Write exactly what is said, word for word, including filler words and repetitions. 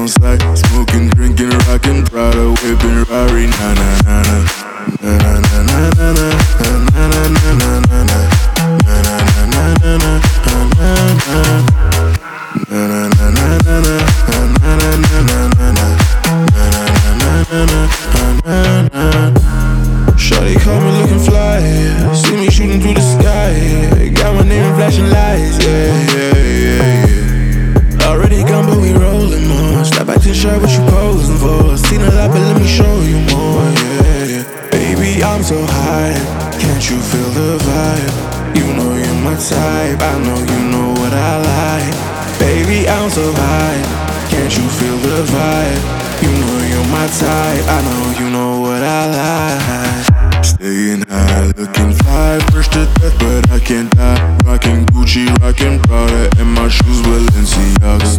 on site, smoking, drinking, rocking, Prada, whipping, Rari, na na na na, na na na na na na, na na na na na na, na na na na na na, na na na na na na, na na na na na na, na na na na na. Shawty caught me looking fly, see me shooting through the sky, got my name in flashing lights, yeah, yeah, yeah, yeah. Already gone but we rolling more, stop acting shy what you posing for, seen a lot but let me show you more, yeah, yeah. Baby I'm so high, can't you feel the vibe, you know you're my type, I know you know what I like. Baby I'm so high, can't you feel the vibe, you know you're my type, I know you know what I like. Staying high, looking fly, first to death, but I can't die. Rocking Gucci, rocking Prada, and my shoes Balenciaga.